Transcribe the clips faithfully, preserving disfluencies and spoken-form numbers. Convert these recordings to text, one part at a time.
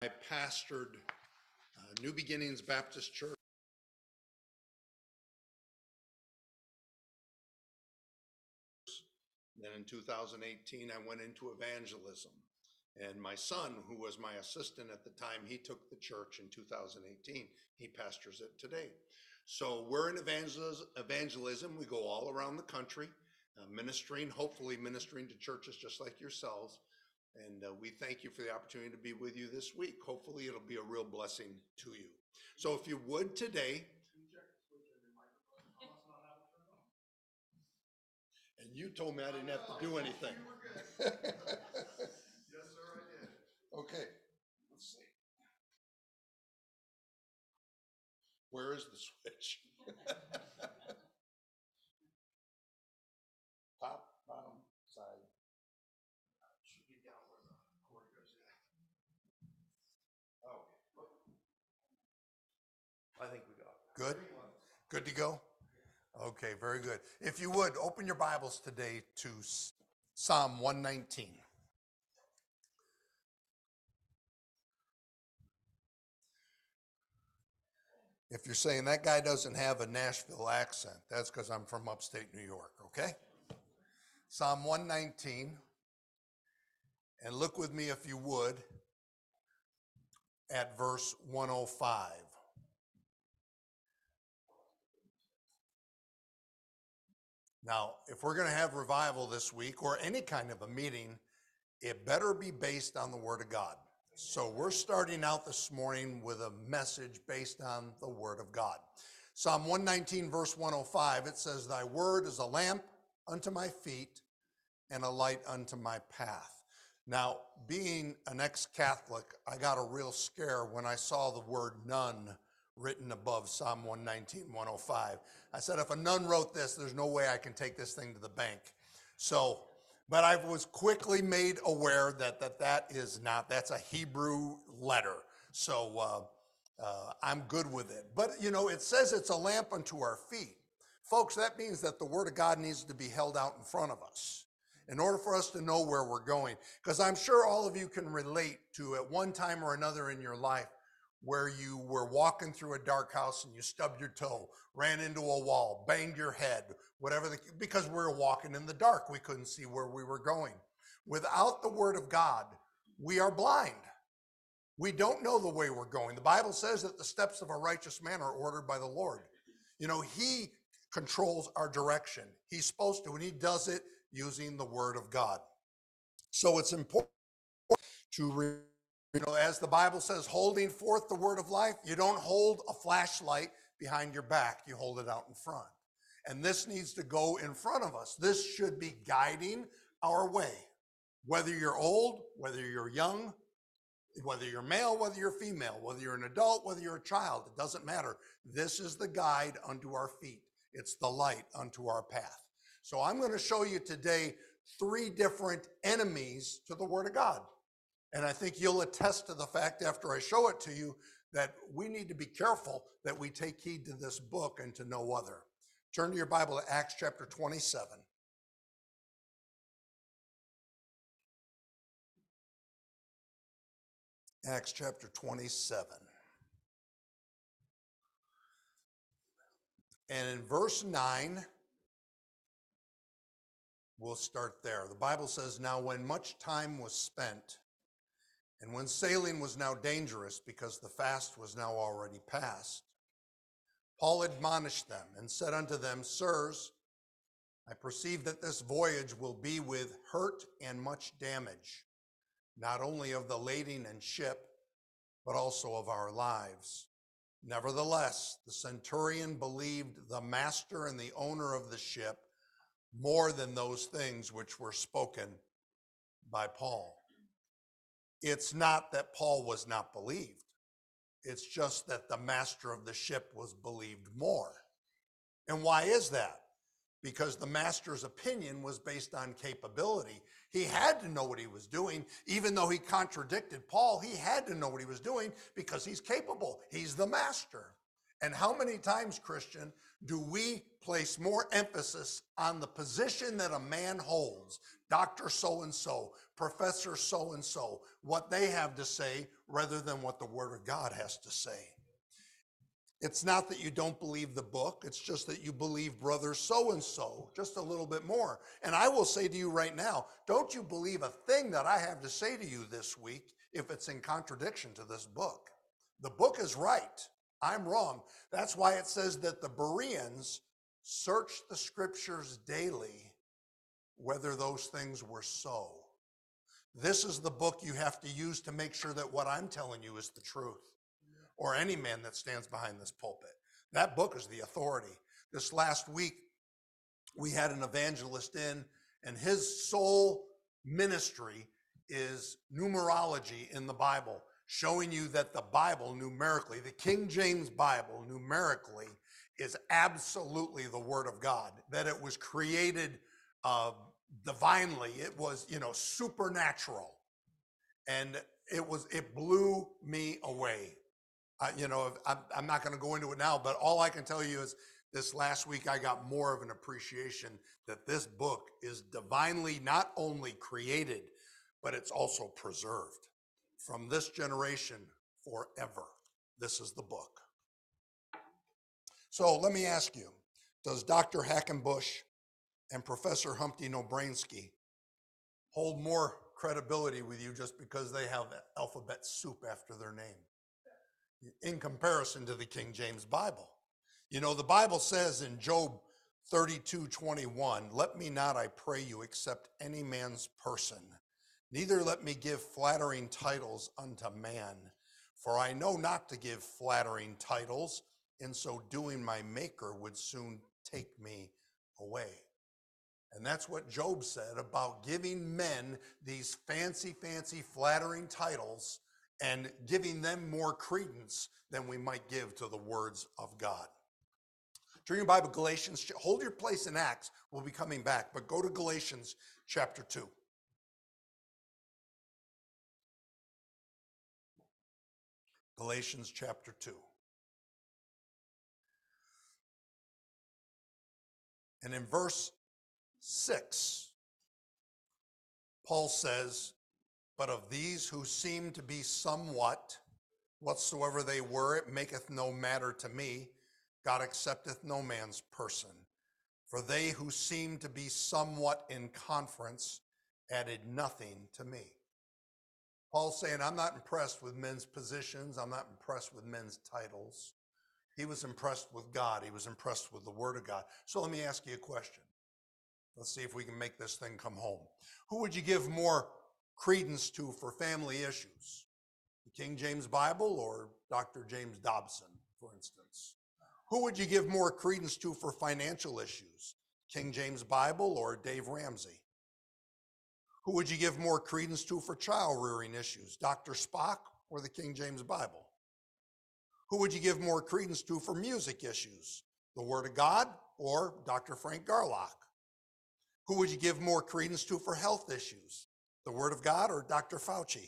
I pastored uh, New Beginnings Baptist Church. Then in two thousand eighteen, I went into evangelism. And my son, who was my assistant at the time, he took the church in two thousand eighteen. He pastors it today. So we're in evangelism. evangelism. We go all around the country, uh, ministering, hopefully ministering to churches just like yourselves. And uh, we thank you for the opportunity to be with you this week. Hopefully it'll be a real blessing to you. So if you would today. And you told me I didn't have to do anything. Yes, sir, I did. Okay, let's see. Where is the switch? Top, bottom, side. Should be down where the cord goes in. Oh. I think we got it. Good? Good to go? Okay, very good. If you would, open your Bibles today to Psalm one nineteen. If you're saying that guy doesn't have a Nashville accent, that's because I'm from upstate New York, okay? Psalm one nineteen. And look with me, if you would, at verse one oh five. Now, if we're going to have revival this week or any kind of a meeting, it better be based on the Word of God. So we're starting out this morning with a message based on the Word of God. Psalm one nineteen, verse one oh five, it says, "Thy word is a lamp unto my feet and a light unto my path." Now, being an ex-Catholic, I got a real scare when I saw the word "none" written above Psalm one nineteen, one oh five. I said, if a nun wrote this, there's no way I can take this thing to the bank. So, but I was quickly made aware that that, that is not, that's a Hebrew letter. So uh, uh, I'm good with it. But, you know, it says it's a lamp unto our feet. Folks, that means that the Word of God needs to be held out in front of us in order for us to know where we're going. Because I'm sure all of you can relate to at one time or another in your life where you were walking through a dark house and you stubbed your toe, ran into a wall, banged your head, whatever, the, because we were walking in the dark. We couldn't see where we were going. Without the Word of God, we are blind. We don't know the way we're going. The Bible says that the steps of a righteous man are ordered by the Lord. You know, He controls our direction. He's supposed to, and He does it using the Word of God. So it's important to read. You know, as the Bible says, holding forth the word of life, you don't hold a flashlight behind your back, you hold it out in front. And this needs to go in front of us. This should be guiding our way. Whether you're old, whether you're young, whether you're male, whether you're female, whether you're an adult, whether you're a child, it doesn't matter. This is the guide unto our feet. It's the light unto our path. So I'm going to show you today three different enemies to the Word of God. And I think you'll attest to the fact after I show it to you that we need to be careful that we take heed to this book and to no other. Turn to your Bible to Acts chapter twenty-seven. Acts chapter twenty-seven. And in verse nine, we'll start there. The Bible says, "Now when much time was spent, and when sailing was now dangerous because the fast was now already past, Paul admonished them and said unto them, Sirs, I perceive that this voyage will be with hurt and much damage, not only of the lading and ship, but also of our lives. Nevertheless, the centurion believed the master and the owner of the ship more than those things which were spoken by Paul." It's not that Paul was not believed. It's just that the master of the ship was believed more. And why is that? Because the master's opinion was based on capability. He had to know what he was doing. Even though he contradicted Paul, he had to know what he was doing because he's capable. He's the master. And how many times, Christian, do we place more emphasis on the position that a man holds, Doctor so-and-so, Professor so-and-so, what they have to say, rather than what the Word of God has to say. It's not that you don't believe the book. It's just that you believe brother so-and-so just a little bit more. And I will say to you right now, don't you believe a thing that I have to say to you this week if it's in contradiction to this book. The book is right. I'm wrong. That's why it says that the Bereans searched the scriptures daily, whether those things were so. This is the book you have to use to make sure that what I'm telling you is the truth. Or any man that stands behind this pulpit. That book is the authority. This last week, we had an evangelist in, and his sole ministry is numerology in the Bible, showing you that the Bible numerically, the King James Bible numerically, is absolutely the Word of God, that it was created uh, divinely. It was, you know, supernatural. And it was, it blew me away. Uh, you know, I'm, I'm not going to go into it now, but all I can tell you is this last week I got more of an appreciation that this book is divinely not only created, but it's also preserved from this generation forever. This is the book. So let me ask you, does Doctor Hackenbush and Professor Humpty Nobransky hold more credibility with you just because they have alphabet soup after their name in comparison to the King James Bible? You know, the Bible says in Job thirty-two twenty-one, let me not, I pray you, accept any man's person, neither let me give flattering titles unto man, for I know not to give flattering titles, in so doing my maker would soon take me away. And that's what Job said about giving men these fancy, fancy, flattering titles and giving them more credence than we might give to the words of God. Turn your Bible, Galatians, hold your place in Acts. We'll be coming back, but go to Galatians chapter two. Galatians chapter two. And in verse six, Paul says, but of these who seem to be somewhat, whatsoever they were, it maketh no matter to me. God accepteth no man's person. For they who seem to be somewhat in conference added nothing to me. Paul's saying, I'm not impressed with men's positions. I'm not impressed with men's titles. He was impressed with God. He was impressed with the Word of God. So let me ask you a question. Let's see if we can make this thing come home. Who would you give more credence to for family issues? The King James Bible or Doctor James Dobson, for instance? Who would you give more credence to for financial issues? King James Bible or Dave Ramsey? Who would you give more credence to for child rearing issues? Doctor Spock or the King James Bible? Who would you give more credence to for music issues? The Word of God or Doctor Frank Garlock? Who would you give more credence to for health issues? The Word of God or Doctor Fauci?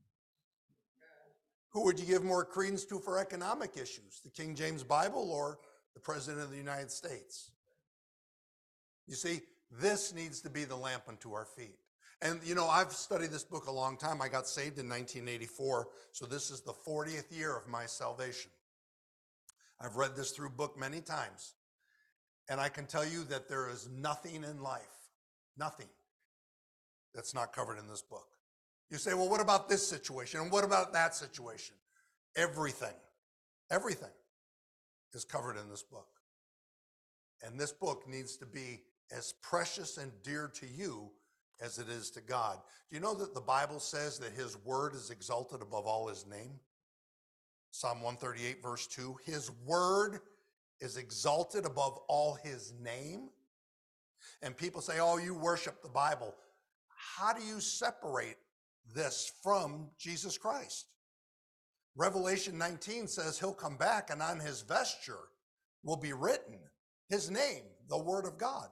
Who would you give more credence to for economic issues? The King James Bible or the President of the United States? You see, this needs to be the lamp unto our feet. And you know, I've studied this book a long time. I got saved in nineteen eighty-four, so this is the fortieth year of my salvation. I've read this through book many times, and I can tell you that there is nothing in life, nothing, that's not covered in this book. You say, well, what about this situation? And what about that situation? Everything, everything is covered in this book. And this book needs to be as precious and dear to you as it is to God. Do you know that the Bible says that his word is exalted above all his name? Psalm one thirty-eight, verse two, his word is exalted above all his name. And people say, oh, you worship the Bible. How do you separate this from Jesus Christ? Revelation nineteen says he'll come back and on his vesture will be written his name, the Word of God.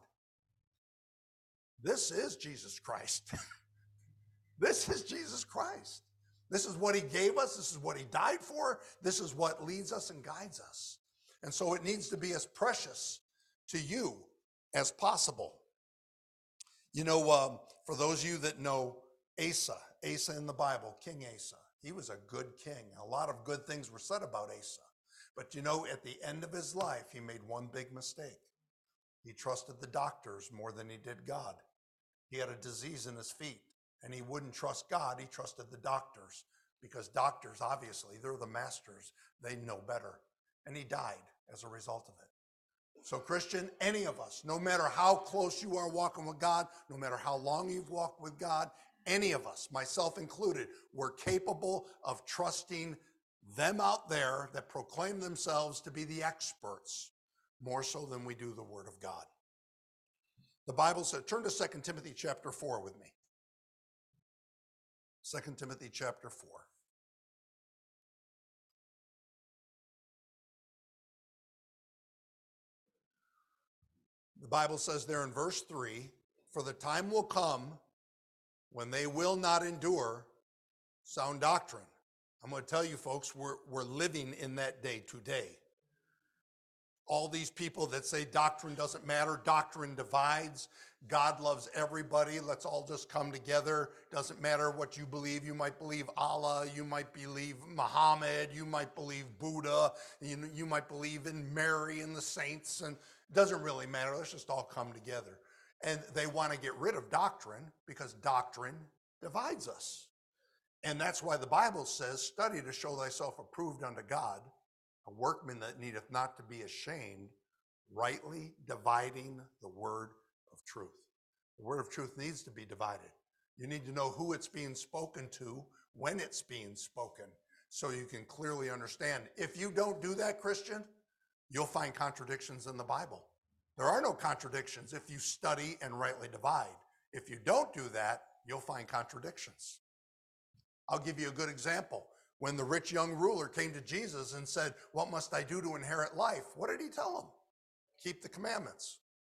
This is Jesus Christ. This is Jesus Christ. This is what he gave us. This is what he died for. This is what leads us and guides us. And so it needs to be as precious to you as possible. You know, um, for those of you that know Asa, Asa in the Bible, King Asa, He was a good king. A lot of good things were said about Asa. But you know, at the end of his life, he made one big mistake. He trusted the doctors more than he did God. He had a disease in his feet, and he wouldn't trust God. He trusted the doctors, because doctors, obviously, they're the masters. They know better. And he died as a result of it. So Christian, any of us, no matter how close you are walking with God, no matter how long you've walked with God, any of us, myself included, we're capable of trusting them out there that proclaim themselves to be the experts more so than we do the Word of God. The Bible said, turn to Second Timothy chapter four with me. Second Timothy chapter four. The Bible says there in verse three, for the time will come when they will not endure sound doctrine. I'm going to tell you folks, we're, we're living in that day today. All these people that say doctrine doesn't matter, doctrine divides, God loves everybody, let's all just come together. Doesn't matter what you believe. You might believe Allah, you might believe Muhammad, you might believe Buddha, you, you might believe in Mary and the saints, and it doesn't really matter. Let's just all come together. And they want to get rid of doctrine because doctrine divides us. And that's why the Bible says, study to show thyself approved unto God, a workman that needeth not to be ashamed, rightly dividing the word of truth. The word of truth needs to be divided. You need to know who it's being spoken to, when it's being spoken, so you can clearly understand. If you don't do that, Christian, you'll find contradictions in the Bible. There are no contradictions if you study and rightly divide. If you don't do that, you'll find contradictions. I'll give you a good example. When the rich young ruler came to Jesus and said, what must I do to inherit life? What did he tell him? Keep the commandments.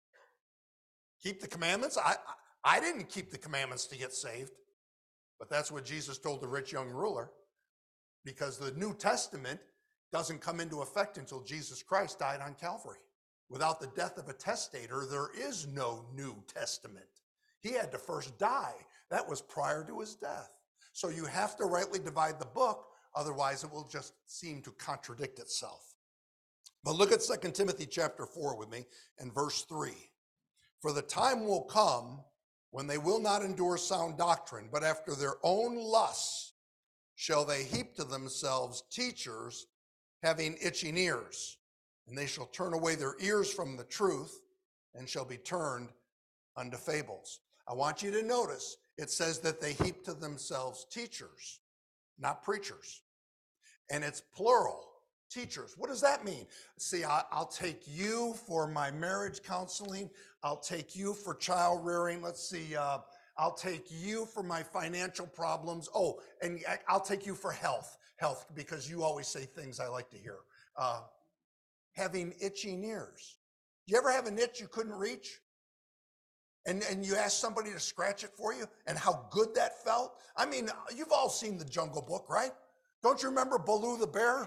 Keep the commandments? I, I, I didn't keep the commandments to get saved, but that's what Jesus told the rich young ruler, because the New Testament doesn't come into effect until Jesus Christ died on Calvary. Without the death of a testator, there is no New Testament. He had to first die. That was prior to his death. So you have to rightly divide the book, otherwise it will just seem to contradict itself. But look at Second Timothy chapter four with me and verse three. For the time will come when they will not endure sound doctrine, but after their own lusts shall they heap to themselves teachers having itching ears, and they shall turn away their ears from the truth and shall be turned unto fables. I want you to notice it says that they heap to themselves teachers, not preachers. And it's plural, teachers. What does that mean? See, I, I'll take you for my marriage counseling. I'll take you for child rearing. Let's see, uh, I'll take you for my financial problems. Oh, and I'll take you for health, health, because you always say things I like to hear. Uh, having itching ears. Do you ever have an itch you couldn't reach? And, and you ask somebody to scratch it for you, and how good that felt? I mean, you've all seen the Jungle Book, right? Don't you remember Baloo the bear?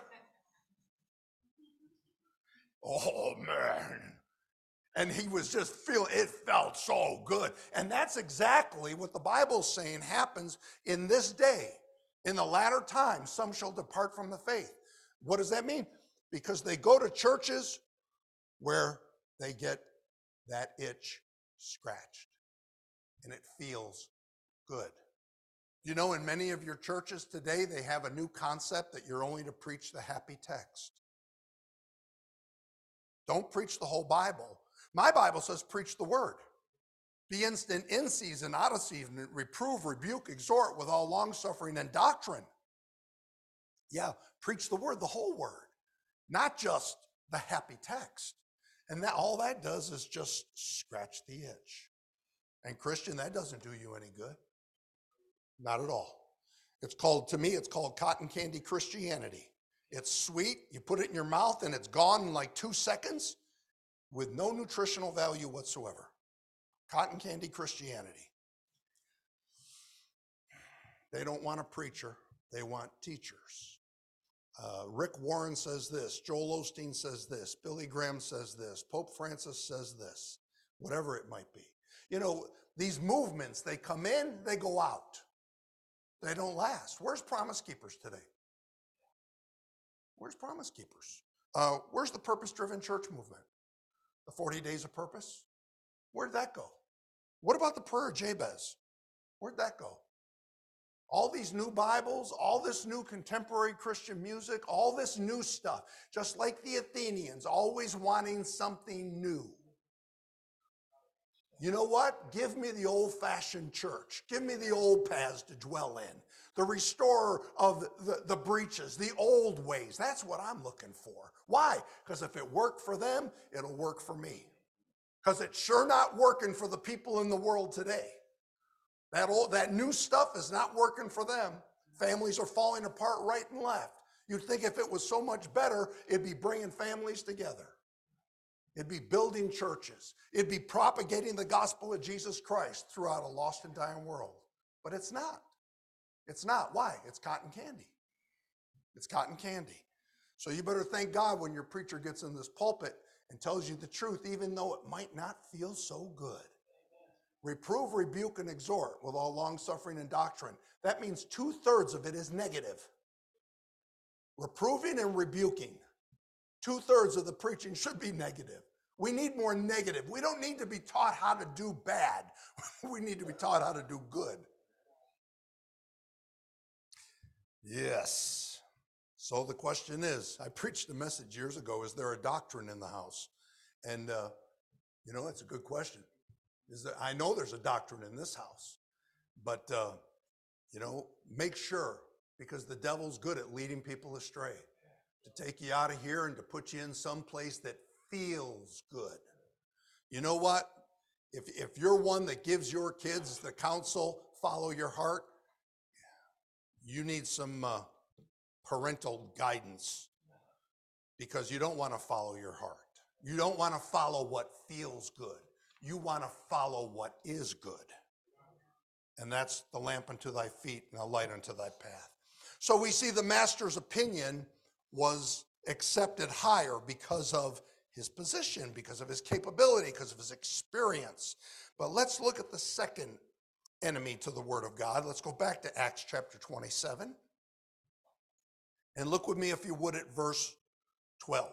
Oh, man. And he was just feeling, it felt so good. And that's exactly what the Bible's saying happens in this day. In the latter times, some shall depart from the faith. What does that mean? Because they go to churches where they get that itch scratched, and it feels good. You know, in many of your churches today, they have a new concept that you're only to preach the happy text. Don't preach the whole Bible. My Bible says preach the word. Be instant in season, out of season, reprove, rebuke, exhort with all longsuffering and doctrine. Yeah, preach the word, the whole word, not just the happy text. And that all that does is just scratch the itch. And Christian, that doesn't do you any good. Not at all. It's called, to me, it's called cotton candy Christianity. It's sweet, you put it in your mouth and it's gone in like two seconds with no nutritional value whatsoever. Cotton candy Christianity. They don't want a preacher, they want teachers. Uh, Rick Warren says this, Joel Osteen says this, Billy Graham says this, Pope Francis says this, whatever it might be. You know, these movements, they come in, they go out. They don't last. Where's Promise Keepers today? Where's Promise Keepers? Uh, where's the purpose-driven church movement? The forty days of purpose? Where'd that go? What about the prayer of Jabez? Where'd that go? All these new Bibles, all this new contemporary Christian music, all this new stuff, just like the Athenians, always wanting something new. You know what? Give me the old-fashioned church. Give me the old paths to dwell in. The restorer of the, the breaches, the old ways. That's what I'm looking for. Why? Because if it worked for them, it'll work for me. Because it's sure not working for the people in the world today. That old, that new stuff is not working for them. Families are falling apart right and left. You'd think if it was so much better, it'd be bringing families together. It'd be building churches. It'd be propagating the gospel of Jesus Christ throughout a lost and dying world. But it's not. It's not. Why? It's cotton candy. It's cotton candy. So you better thank God when your preacher gets in this pulpit and tells you the truth, even though it might not feel so good. Reprove, rebuke, and exhort with all long-suffering and doctrine. That means two-thirds of it is negative. Reproving and rebuking. Two-thirds of the preaching should be negative. We need more negative. We don't need to be taught how to do bad. We need to be taught how to do good. Yes. So the question is, I preached a message years ago, is there a doctrine in the house? And, uh, you know, that's a good question. Is that I know there's a doctrine in this house, but, uh, you know, make sure, because the devil's good at leading people astray, to take you out of here and to put you in some place that feels good. You know what? If, if you're one that gives your kids the counsel, follow your heart, you need some uh, parental guidance, because you don't want to follow your heart. You don't want to follow what feels good. You want to follow what is good. And that's the lamp unto thy feet and a light unto thy path. So we see the master's opinion was accepted higher because of his position, because of his capability, because of his experience. But let's look at the second enemy to the word of God. Let's go back to Acts chapter twenty-seven. And look with me, if you would, at verse twelve.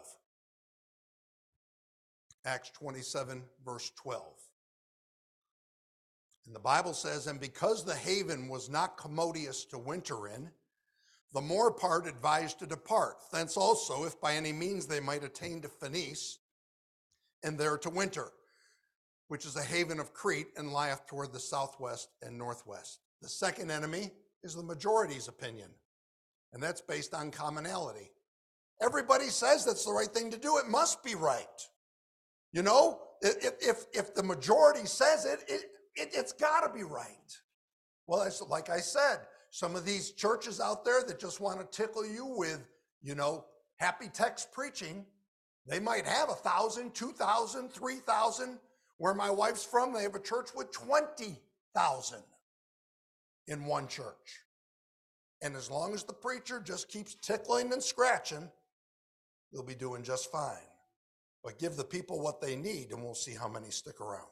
Acts twenty-seven, verse twelve. And the Bible says, and because the haven was not commodious to winter in, the more part advised to depart. Thence also, if by any means they might attain to Phoenice, and there to winter, which is a haven of Crete, and lieth toward the southwest and northwest. The second enemy is the majority's opinion, and that's based on commonality. Everybody says that's the right thing to do. It must be right. You know, if, if, if the majority says it, it, it it's got to be right. Well, it's, like I said, some of these churches out there that just want to tickle you with, you know, happy text preaching, they might have a thousand, two thousand, three thousand. Where my wife's from, they have a church with twenty thousand in one church. And as long as the preacher just keeps tickling and scratching, they'll be doing just fine. But give the people what they need, and we'll see how many stick around.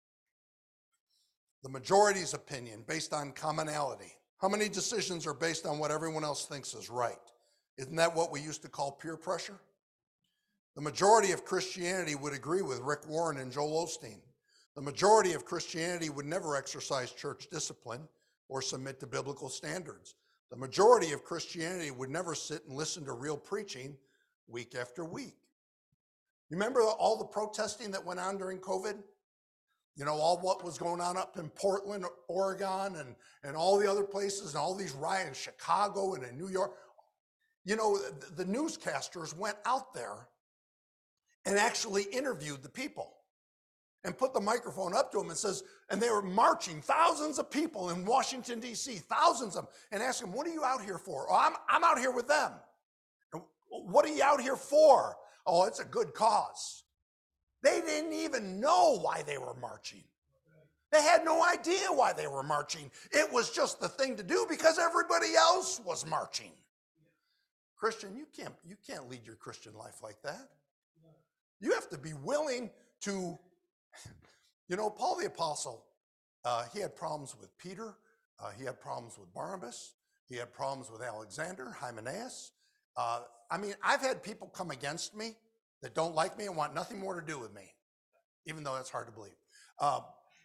The majority's opinion based on commonality. How many decisions are based on what everyone else thinks is right? Isn't that what we used to call peer pressure? The majority of Christianity would agree with Rick Warren and Joel Osteen. The majority of Christianity would never exercise church discipline or submit to biblical standards. The majority of Christianity would never sit and listen to real preaching week after week. You remember all the protesting that went on during COVID? You know, all what was going on up in Portland, Oregon, and, and all the other places, and all these riots, Chicago and in New York. You know, the, the newscasters went out there and actually interviewed the people and put the microphone up to them and says, and they were marching, thousands of people in Washington, D C, thousands of them, and asked them, what are you out here for? Oh, I'm, I'm out here with them. What are you out here for? Oh, it's a good cause. They didn't even know why they were marching. They had no idea why they were marching. It was just the thing to do because everybody else was marching. Christian, you can't, you can't lead your Christian life like that. You have to be willing to, you know, Paul the Apostle, uh, he had problems with Peter, Uh, he had problems with Barnabas. He had problems with Alexander, Hymenaeus. Uh, I mean, I've had people come against me that don't like me and want nothing more to do with me, even though that's hard to believe. Uh,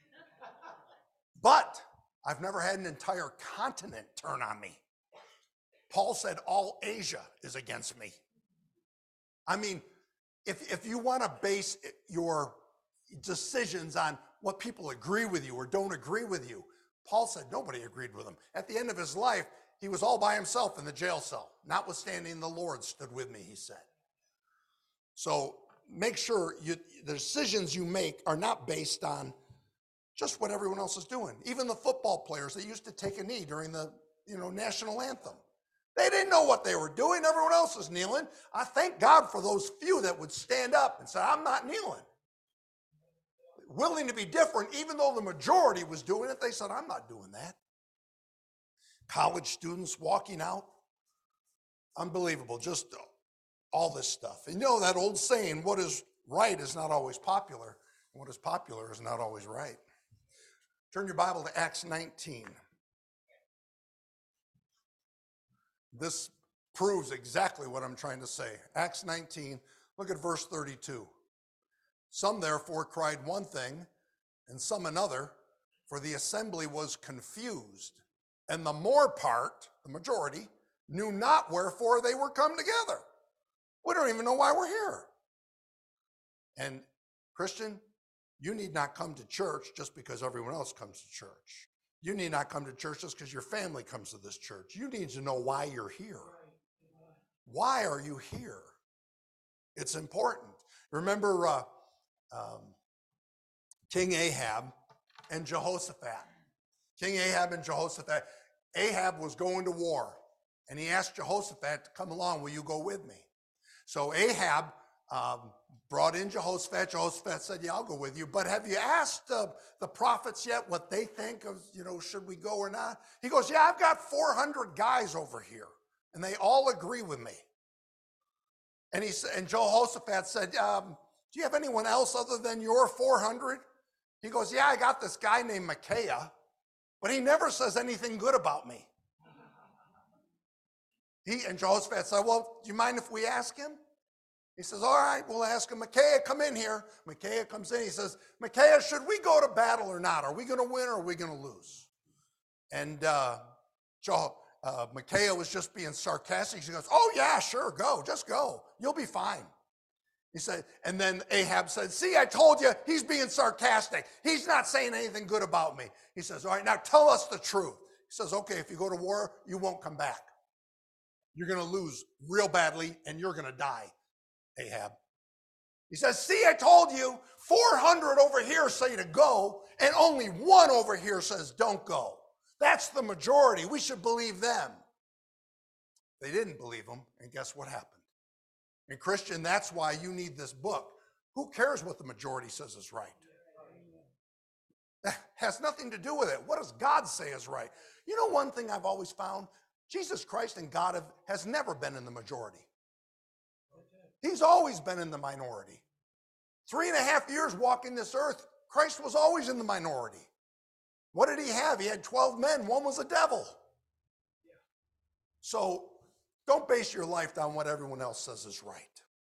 but I've never had an entire continent turn on me. Paul said all Asia is against me. I mean, if, if you want to base your decisions on what people agree with you or don't agree with you, Paul said nobody agreed with him. At the end of his life, he was all by himself in the jail cell. Notwithstanding, the Lord stood with me, he said. So make sure you, the decisions you make are not based on just what everyone else is doing. Even the football players that used to take a knee during the you know, national anthem. They didn't know what they were doing. Everyone else was kneeling. I thank God for those few that would stand up and say, I'm not kneeling. Willing to be different, even though the majority was doing it, they said, I'm not doing that. College students walking out. Unbelievable, just all this stuff. And you know that old saying, what is right is not always popular, and what is popular is not always right. Turn your Bible to Acts nineteen. This proves exactly what I'm trying to say. Acts nineteen, look at verse thirty-two. Some therefore cried one thing, and some another, for the assembly was confused, and the more part, the majority, knew not wherefore they were come together. We don't even know why we're here. And Christian, you need not come to church just because everyone else comes to church. You need not come to church just because your family comes to this church. You need to know why you're here. Why are you here? It's important. Remember uh, um, King Ahab and Jehoshaphat. King Ahab and Jehoshaphat. Ahab was going to war, and he asked Jehoshaphat to come along. Will you go with me? So Ahab um, brought in Jehoshaphat. Jehoshaphat said, yeah, I'll go with you. But have you asked uh, the prophets yet what they think of, you know, should we go or not? He goes, yeah, I've got four hundred guys over here, and they all agree with me. And he said, and Jehoshaphat said, um, do you have anyone else other than your four hundred? He goes, yeah, I got this guy named Micaiah, but he never says anything good about me. He and Jehoshaphat said, well, do you mind if we ask him? He says, all right, we'll ask him. Micaiah, come in here. Micaiah comes in. He says, Micaiah, should we go to battle or not? Are we going to win or are we going to lose? And uh, Jo- uh, Micaiah was just being sarcastic. He goes, oh, yeah, sure, go. Just go. You'll be fine. He said, and then Ahab said, see, I told you, he's being sarcastic. He's not saying anything good about me. He says, all right, now tell us the truth. He says, okay, if you go to war, you won't come back. You're going to lose real badly, and you're going to die, Ahab. He says, see, I told you, four hundred over here say to go, and only one over here says don't go. That's the majority. We should believe them. They didn't believe him, and guess what happened? And Christian, that's why you need this book. Who cares what the majority says is right? That has nothing to do with it. What does God say is right? You know one thing I've always found? Jesus Christ and God have, has never been in the majority. He's always been in the minority. Three and a half years walking this earth, Christ was always in the minority. What did he have? He had twelve men. One was a devil. So don't base your life on what everyone else says is right.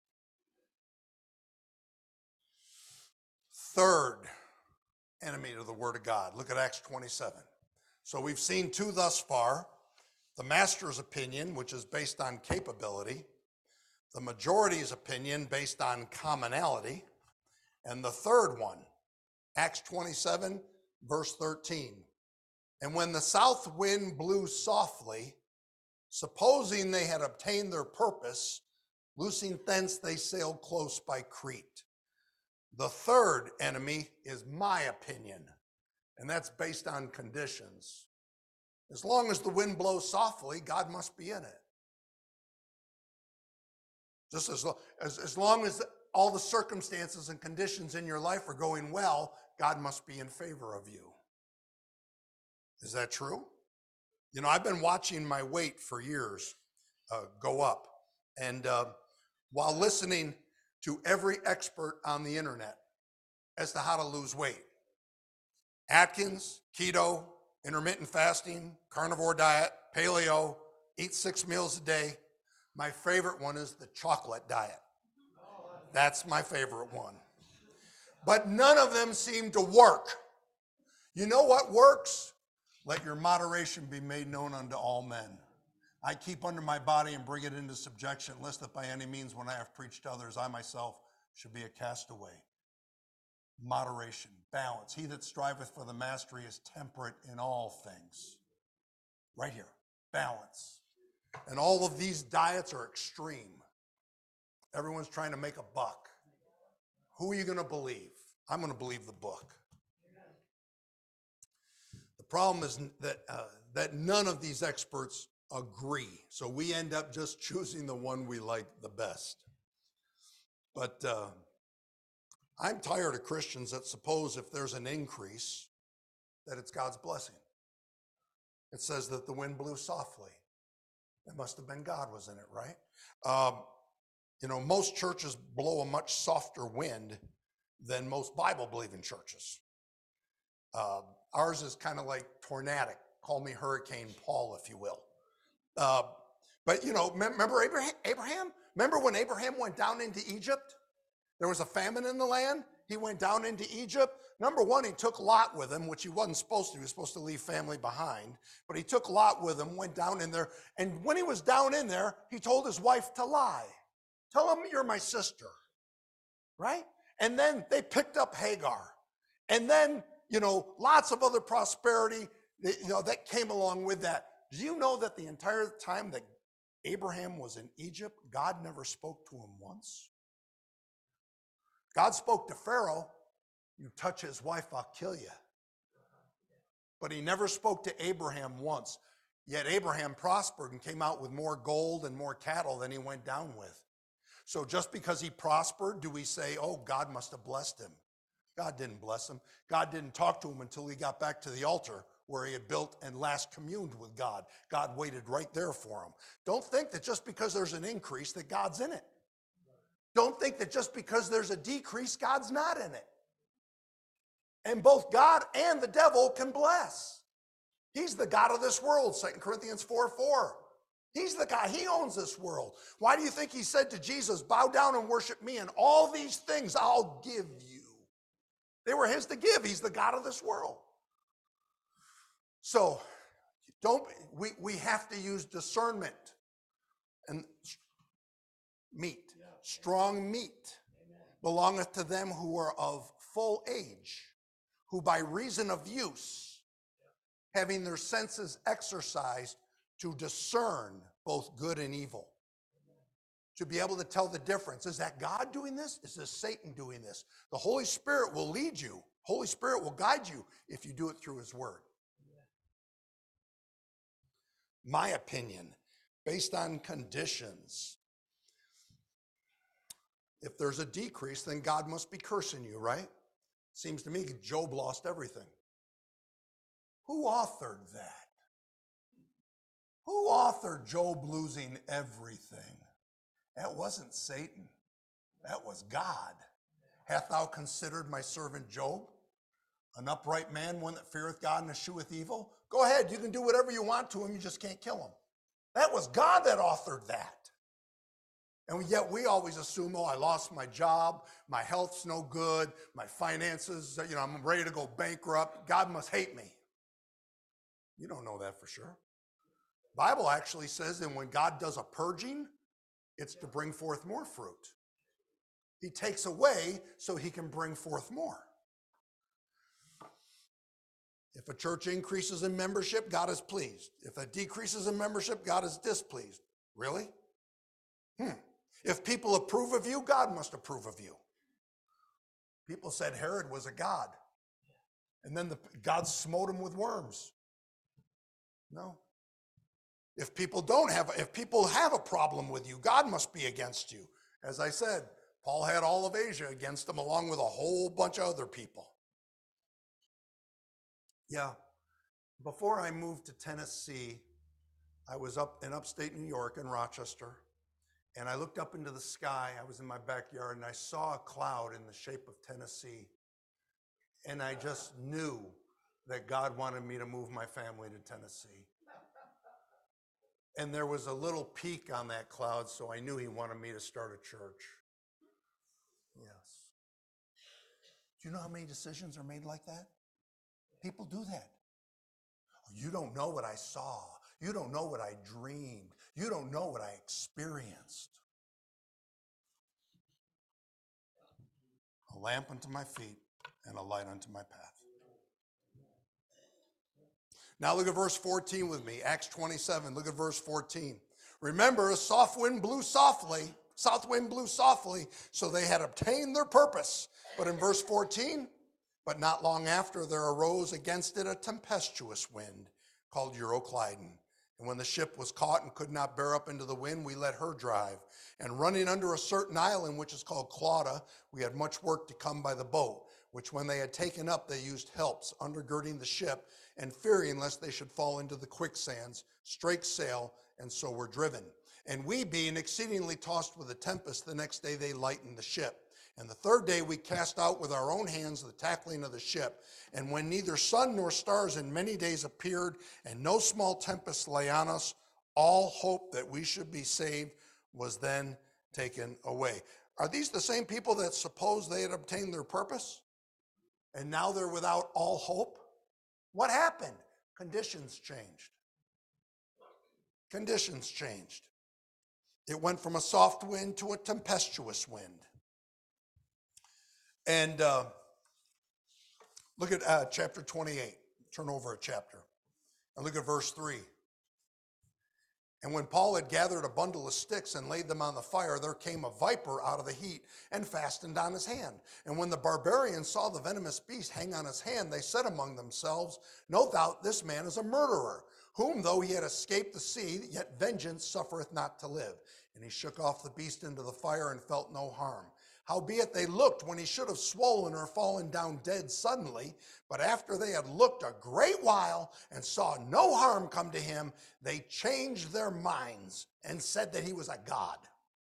Third enemy to the Word of God. Look at Acts twenty-seven. So we've seen two thus far. The master's opinion, which is based on capability. The majority's opinion based on commonality. And the third one, Acts twenty-seven, verse thirteen. And when the south wind blew softly, supposing they had obtained their purpose, loosing thence they sailed close by Crete. The third enemy is my opinion, and that's based on conditions. As long as the wind blows softly, God must be in it. Just as, as, as long as all the circumstances and conditions in your life are going well, God must be in favor of you. Is that true? You know, I've been watching my weight for years uh, go up. And uh, while listening to every expert on the internet as to how to lose weight, Atkins, keto, intermittent fasting, carnivore diet, paleo, eat six meals a day. My favorite one is the chocolate diet. That's my favorite one. But none of them seem to work. You know what works? Let your moderation be made known unto all men. I keep under my body and bring it into subjection, lest that by any means when I have preached to others, I myself should be a castaway. Moderation, balance. He that striveth for the mastery is temperate in all things. Right here, balance. And all of these diets are extreme. Everyone's trying to make a buck. Who are you going to believe? I'm going to believe the book. The problem is that uh, that none of these experts agree. So we end up just choosing the one we like the best. But uh, I'm tired of Christians that suppose if there's an increase, that it's God's blessing. It says that the wind blew softly. It must have been God was in it, right? Um, you know, most churches blow a much softer wind than most Bible-believing churches. Uh, ours is kind of like tornadic. Call me Hurricane Paul, if you will. Uh, but, you know, remember Abraham? Abraham? Remember when Abraham went down into Egypt? There was a famine in the land. He went down into Egypt. Number one, he took Lot with him, which he wasn't supposed to. He was supposed to leave family behind. But he took Lot with him, went down in there. And when he was down in there, he told his wife to lie. Tell him you're my sister, right? And then they picked up Hagar. And then, you know, lots of other prosperity, you know, that came along with that. Do you know that the entire time that Abraham was in Egypt, God never spoke to him once? God spoke to Pharaoh, you touch his wife, I'll kill you. But he never spoke to Abraham once. Yet Abraham prospered and came out with more gold and more cattle than he went down with. So just because he prospered, do we say, oh, God must have blessed him? God didn't bless him. God didn't talk to him until he got back to the altar where he had built and last communed with God. God waited right there for him. Don't think that just because there's an increase that God's in it. Don't think that just because there's a decrease, God's not in it. And both God and the devil can bless. He's the God of this world, Second Corinthians four four. He's the guy, he owns this world. Why do you think he said to Jesus, bow down and worship me, and all these things I'll give you? They were his to give. He's the God of this world. So don't we, we have to use discernment and meat. Strong meat belongeth to them who are of full age, who by reason of use, having their senses exercised to discern both good and evil. To be able to tell the difference. Is that God doing this? Is this Satan doing this? The Holy Spirit will lead you. Holy Spirit will guide you if you do it through his word. My opinion, based on conditions, if there's a decrease, then God must be cursing you, right? Seems to me Job lost everything. Who authored that? Who authored Job losing everything? That wasn't Satan. That was God. Hath thou considered my servant Job? An upright man, one that feareth God and escheweth evil? Go ahead, you can do whatever you want to him, you just can't kill him. That was God that authored that. And yet we always assume, oh, I lost my job, my health's no good, my finances, you know, I'm ready to go bankrupt. God must hate me. You don't know that for sure. Bible actually says that when God does a purging, it's to bring forth more fruit. He takes away so he can bring forth more. If a church increases in membership, God is pleased. If it decreases in membership, God is displeased. Really? Hmm. If people approve of you, God must approve of you. People said Herod was a god. And then the, God smote him with worms. No. If people don't have, if people have a problem with you, God must be against you. As I said, Paul had all of Asia against him along with a whole bunch of other people. Yeah. Before I moved to Tennessee, I was up in upstate New York in Rochester, and I looked up into the sky. I was in my backyard, and I saw a cloud in the shape of Tennessee. And I just knew that God wanted me to move my family to Tennessee. And there was a little peak on that cloud, so I knew he wanted me to start a church. Yes. Do you know how many decisions are made like that? People do that. You don't know what I saw. You don't know what I dreamed. You don't know what I experienced. A lamp unto my feet and a light unto my path. Now look at verse fourteen with me. Acts twenty-seven, look at verse fourteen. Remember, a soft wind blew softly, south wind blew softly, so they had obtained their purpose. But in verse fourteen, but not long after, there arose against it a tempestuous wind called Euroclydon. And when the ship was caught and could not bear up into the wind, we let her drive. And running under a certain island, which is called Clauda, we had much work to come by the boat, which when they had taken up, they used helps, undergirding the ship, and fearing lest they should fall into the quicksands, strake sail, and so were driven. And we, being exceedingly tossed with a tempest, the next day they lightened the ship. And the third day we cast out with our own hands the tackling of the ship. And when neither sun nor stars in many days appeared, and no small tempest lay on us, all hope that we should be saved was then taken away. Are these the same people that suppose they had obtained their purpose? And now they're without all hope? What happened? Conditions changed. Conditions changed. It went from a soft wind to a tempestuous wind. And uh, look at uh, chapter twenty-eight. Turn over a chapter. And look at verse three. And when Paul had gathered a bundle of sticks and laid them on the fire, there came a viper out of the heat and fastened on his hand. And when the barbarians saw the venomous beast hang on his hand, they said among themselves, no doubt this man is a murderer, whom though he had escaped the sea, yet vengeance suffereth not to live. And he shook off the beast into the fire and felt no harm. Howbeit they looked when he should have swollen or fallen down dead suddenly, but after they had looked a great while and saw no harm come to him, they changed their minds and said that he was a god.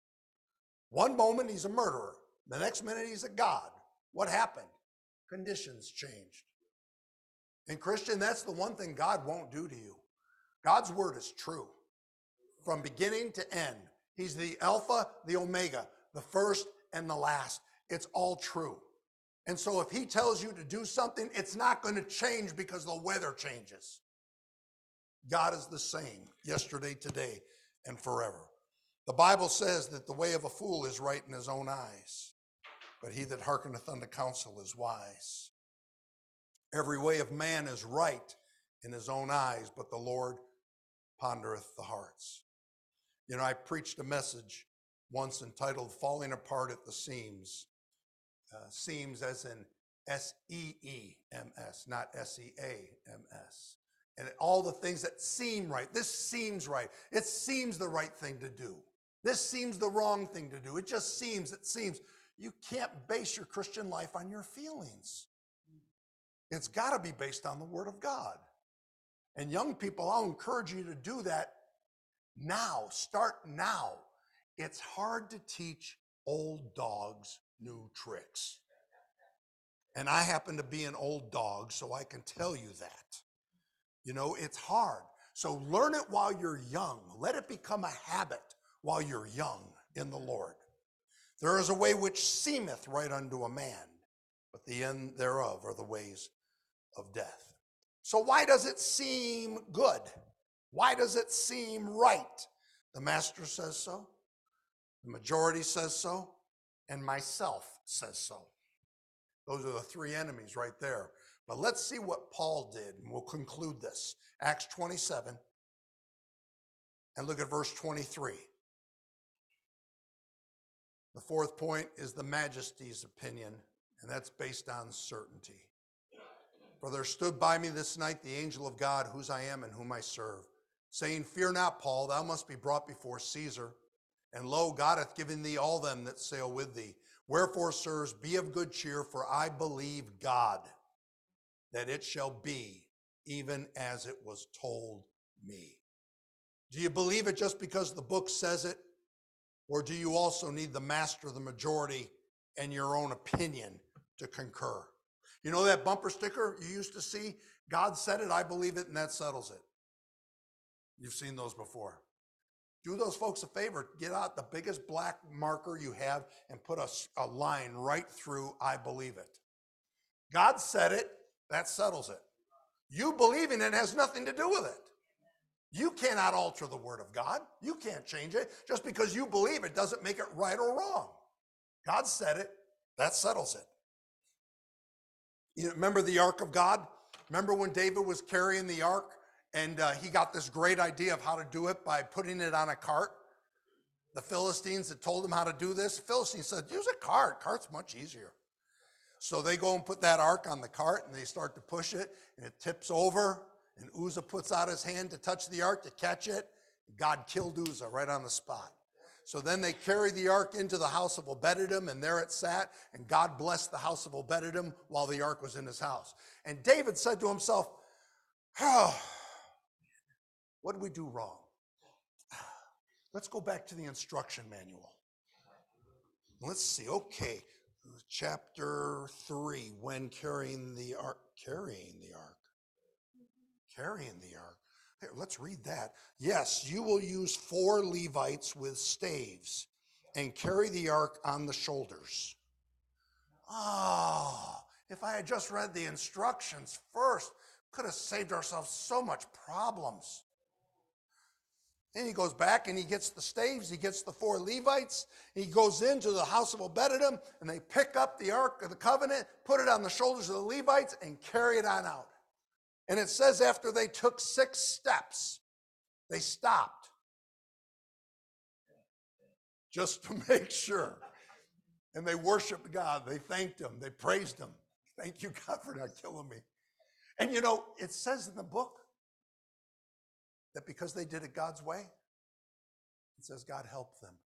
One moment he's a murderer, the next minute he's a god. What happened? Conditions changed. And Christian, that's the one thing God won't do to you. God's word is true. From beginning to end, he's the Alpha, the Omega, the first and the last. It's all true. And so if he tells you to do something, it's not going to change because the weather changes. God is the same yesterday, today, and forever. The Bible says that the way of a fool is right in his own eyes, but he that hearkeneth unto counsel is wise. Every way of man is right in his own eyes, but the Lord pondereth the hearts. You know, I preached a message once entitled Falling Apart at the Seams. Uh, seams as in S E E M S, not S E A M S. And all the things that seem right. This seems right. It seems the right thing to do. This seems the wrong thing to do. It just seems, it seems. You can't base your Christian life on your feelings. It's got to be based on the Word of God. And young people, I'll encourage you to do that now. Start now. It's hard to teach old dogs new tricks. And I happen to be an old dog, so I can tell you that. You know, it's hard. So learn it while you're young. Let it become a habit while you're young in the Lord. There is a way which seemeth right unto a man, but the end thereof are the ways of death. So why does it seem good? Why does it seem right? The master says so. The majority says so, and myself says so. Those are the three enemies right there. But let's see what Paul did, and we'll conclude this. Acts twenty-seven, and look at verse twenty-three. The fourth point is the majesty's opinion, and that's based on certainty. For there stood by me this night the angel of God, whose I am and whom I serve, saying, fear not, Paul, thou must be brought before Caesar. And lo, God hath given thee all them that sail with thee. Wherefore, sirs, be of good cheer, for I believe God, that it shall be even as it was told me. Do you believe it just because the book says it? Or do you also need the master, the majority, and your own opinion to concur? You know that bumper sticker you used to see? God said it, I believe it, and that settles it. You've seen those before. Do those folks a favor. Get out the biggest black marker you have and put a, a line right through, I believe it. God said it, that settles it. You believing it has nothing to do with it. You cannot alter the word of God. You can't change it. Just because you believe it doesn't make it right or wrong. God said it, that settles it. You remember the ark of God? Remember when David was carrying the ark and uh, he got this great idea of how to do it by putting it on a cart? The Philistines had told him how to do this. The Philistines said, use a cart. Cart's much easier. So they go and put that ark on the cart and they start to push it and it tips over and Uzzah puts out his hand to touch the ark to catch it. God killed Uzzah right on the spot. So then they carried the ark into the house of Obed-Edom, and there it sat, and God blessed the house of Obed-Edom while the ark was in his house. And David said to himself, oh, what did we do wrong? Let's go back to the instruction manual. Let's see, okay, chapter three, when carrying the ark, carrying the ark, carrying the ark. Here, let's read that. Yes, you will use four Levites with staves and carry the ark on the shoulders. Oh, if I had just read the instructions first, could have saved ourselves so much problems. Then he goes back and he gets the staves, he gets the four Levites, he goes into the house of Obed-Edom, and they pick up the ark of the covenant, put it on the shoulders of the Levites, and carry it on out. And it says after they took six steps, they stopped. Just to make sure. And they worshiped God. They thanked him. They praised him. Thank you, God, for not killing me. And you know, it says in the book that because they did it God's way, it says God helped them.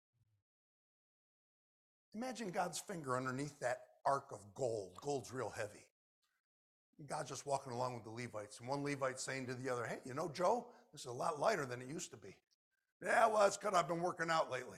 Imagine God's finger underneath that ark of gold. Gold's real heavy. God's just walking along with the Levites, and one Levite saying to the other, hey, you know, Joe, this is a lot lighter than it used to be. Yeah, well, that's because I've been working out lately.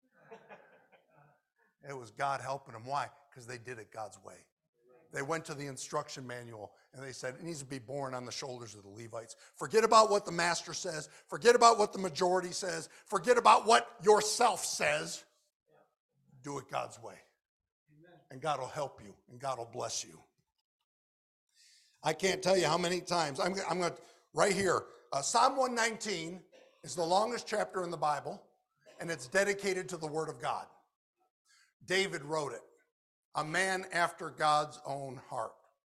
It was God helping them. Why? Because they did it God's way. They went to the instruction manual, and they said, it needs to be borne on the shoulders of the Levites. Forget about what the master says. Forget about what the majority says. Forget about what yourself says. Do it God's way. And God will help you, and God will bless you. I can't tell you how many times. I'm, I'm going to, right here, uh, Psalm one nineteen is the longest chapter in the Bible, and it's dedicated to the Word of God. David wrote it, a man after God's own heart.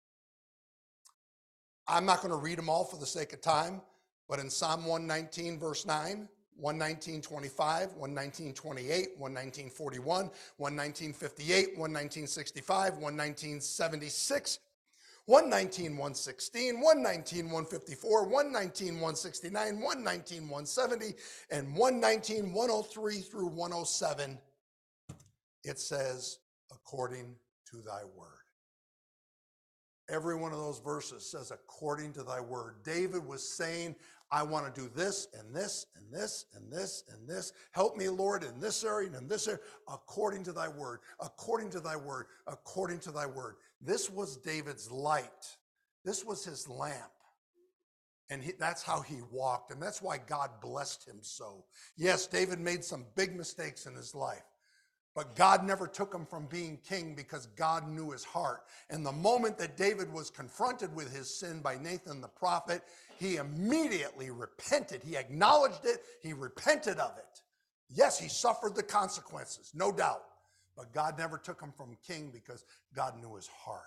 I'm not going to read them all for the sake of time, but in Psalm one nineteen, verse nine, one nineteen, twenty-five, one nineteen, twenty-eight, one nineteen, forty-one, one nineteen, fifty-eight, one nineteen, sixty-five, one nineteen, seventy-six, one nineteen, one sixteen, one nineteen, one fifty-four, one nineteen, one sixty-nine, one nineteen, one seventy, and one nineteen, one oh three through one oh seven, it says, according to thy word. Every one of those verses says, according to thy word. David was saying, I want to do this and this and this and this and this. Help me, Lord, in this area and in this area, according to thy word, according to thy word, according to thy word. This was David's light. This was his lamp. And he, that's how he walked. And that's why God blessed him so. Yes, David made some big mistakes in his life. But God never took him from being king because God knew his heart. And the moment that David was confronted with his sin by Nathan the prophet, he immediately repented. He acknowledged it. He repented of it. Yes, he suffered the consequences, no doubt. But God never took him from king because God knew his heart.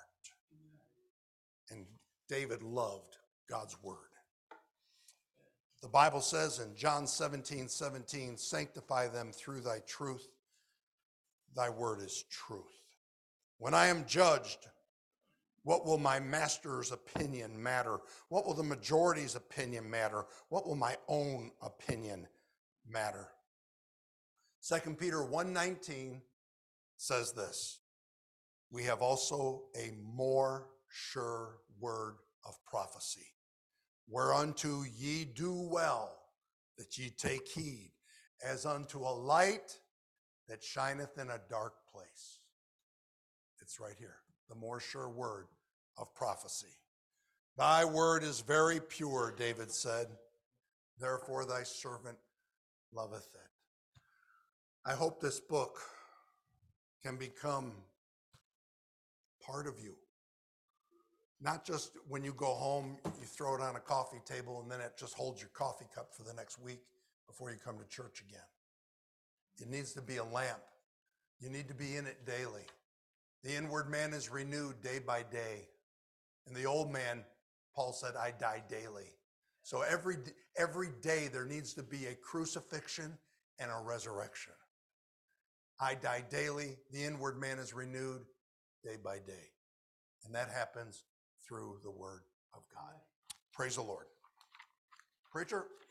And David loved God's word. The Bible says in John seventeen, seventeen, sanctify them through thy truth. Thy word is truth. When I am judged, what will my master's opinion matter? What will the majority's opinion matter? What will my own opinion matter? Second Peter one nineteen says this, we have also a more sure word of prophecy, whereunto ye do well that ye take heed, as unto a light that shineth in a dark place. It's right here, the more sure word of prophecy. Thy word is very pure, David said. Therefore thy servant loveth it. I hope this book can become part of you. Not just when you go home, you throw it on a coffee table and then it just holds your coffee cup for the next week before you come to church again. It needs to be a lamp. You need to be in it daily. The inward man is renewed day by day. And the old man, Paul said, I die daily. So every, every day there needs to be a crucifixion and a resurrection. I die daily. The inward man is renewed day by day. And that happens through the word of God. Praise the Lord. Preacher.